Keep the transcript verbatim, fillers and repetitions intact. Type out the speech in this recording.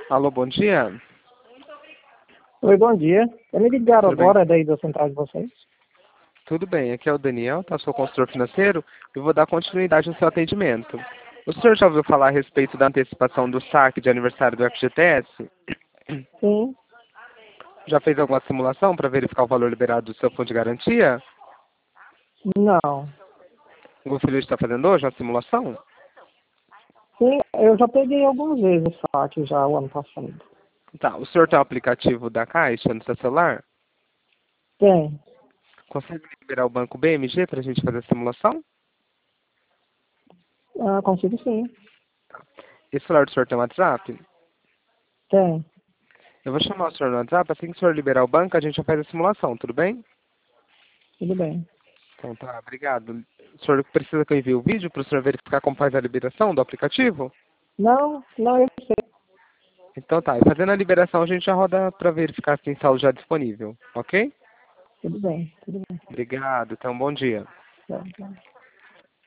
Alô, bom dia. Oi, bom dia. Eu me ligaram Tudo agora bem? daí da central de vocês. Tudo bem, aqui é o Daniel, tá? Sou consultor financeiro e vou dar continuidade no seu atendimento. O senhor já ouviu falar a respeito da antecipação do saque de aniversário do F G T S? Sim. Já fez alguma simulação para verificar o valor liberado do seu fundo de garantia? Não. O Gostaria de estar fazendo hoje uma simulação? Sim, eu já peguei algumas vezes o saque já o ano passado. Tá, o senhor tem o aplicativo da Caixa no seu celular? Tem. Consegue liberar o banco B M G para a gente fazer a simulação? Ah, consigo sim. Esse celular do senhor tem WhatsApp? Tem. Eu vou chamar o senhor no WhatsApp, assim que o senhor liberar o banco, a gente já faz a simulação, tudo bem? Tudo bem. Então tá, obrigado. O senhor precisa que eu envie o vídeo para o senhor verificar como faz a liberação do aplicativo? Não, não, eu sei. Então tá, e fazendo a liberação a gente já roda para verificar se tem saldo já disponível, ok? Tudo bem. Tudo bem. Obrigado, então bom dia. Tá, tá.